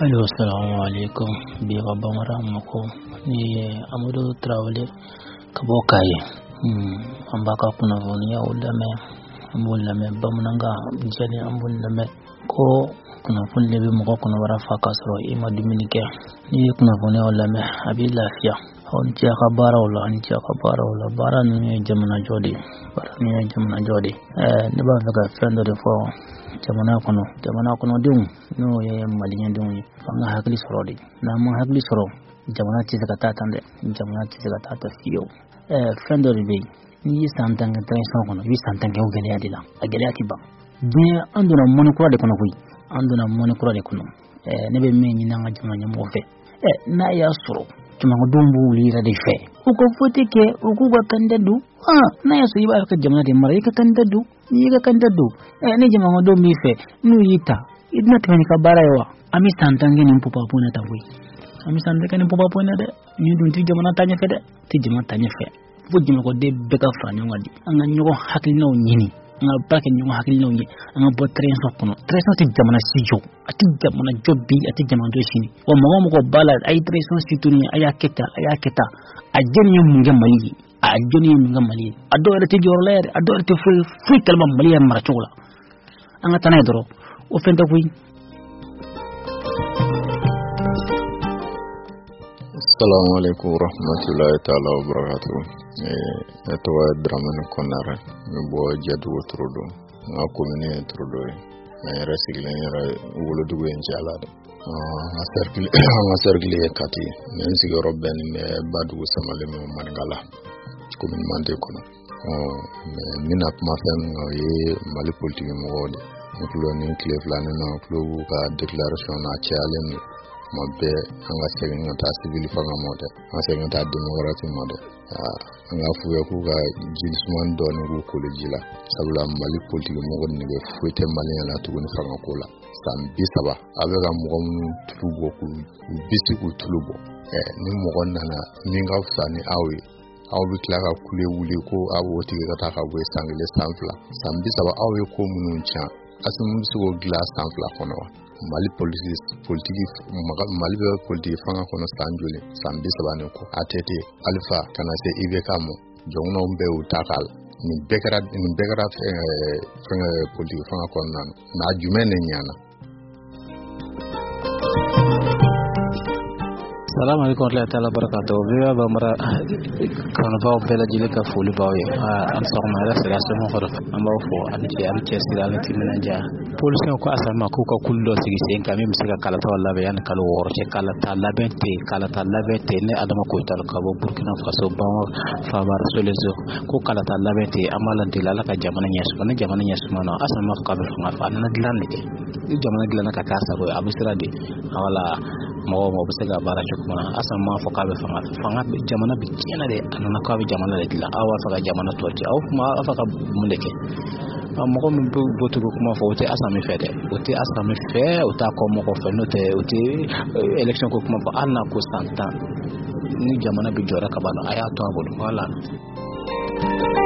Hello, assalamu alaikum. Bi Bamara mako ni Amadou Traoré kabokaye. Ambaka kuna voni ya ulame ambulame bamunanga jani ambulame ko kuna funle bi mako kuna warafa kasro ima dominike ni kuna voni ya ulame abi lafiya on ci akabara wala bara ni jamana jodi ne ba faga fendo de fo jamana kono dum no ye malinya dum fanga hakli sorodi na mo hakli soro jamana ci zakata tande jamana ci zakata ta fiyo fendo de be ni santanga trenson kono wi santanga o gele adila agele atiba be anduna mon ko de kono ne be me ni nanga jamana mo fe na ya soro tuma dumbu lira de fe uko fote ke uko ga kandadu na ya so yiba ka jamana de mara ka kandadu ni ga kandadu ne jamana do mi fe nu yita idna tani ka barawa ami santange ni mpupa pona tawi ami santange ni mpupa pona de ni dun ti jamana tanya fe de ti jamana tanya fe fu jamana ko de beka fra nyongadi anga nyoko hakli no nyini nga baka nyoko hakli no nyini anga bo trenso kono trenso ti jamana sijo ati jamana jobbi ati jamana do shini wa mo ko bala ay trenso situni aya keta ajeni munga mali adore ti jorler adore ti fu kalma mali mara chola anga tanay doro o fenta kuy. Assalamu alaikum warahmatullahi ta'ala wabarakatuh. Etowa Dramane Konare bo jadu trudo na komine trudo resigle wuludugo enjalade aserkili kati nensi robben me badu samale mo mangala komine mande kono mina mafen ye mali politique mo wodi ko ni cleflane no ko ka declaration na challenge mabbe anga segen ta civil fanga mode anga segen ta democracy mode anga fuya ku ga jinsman don ko kolejila sabula mali politique mo woni be fuete mali la to ni fanga kola sambi saba abega mo tulubo ku bisi ku tulubo ni mo gonna ninga fani awi awi klara kule wuli ko awo tiga ta ka bo sangle sanfla sambi saba awi ko munun cha asum so glass sanfla kono mali politique mali be politique fanga kono sanjule sambi sabane ko atete alpha kana se ivekamo jongno mbe utakal ni bekara politique fanga kono na jumene nyana. Salam alaikum warahmatullahi ta'ala barakatuh. Biya Bamara kana bawo bela jile ka fuli bawo am sokma ra sira sama khoro am fo am ci sira la timinanja police ko asama ko ka kullo sigi sen kam mi siga kala to walla be yan kala woro ci kala ta labente ne adama ko tal ka bo Burkina Faso bawo fa bar solezo ko kala ta labente amalan dilala ka jamana nyasu mana asama ko ka fa fa na dilan ne jamana dilan ka kasa ko abusira de wala mo bisega bara chukuma asan ma fa kabe fanga jamana bi kena de anana kabe jamana de la awa fa jamana toti aw ma fa ka muleke mo ko min botu ko kuma fa wote asan mi fede wote asan mi fe ota ko mo ko fe note wote election ko kuma fa anna ko santa ni jamana bi jora ka bano aya to abul wala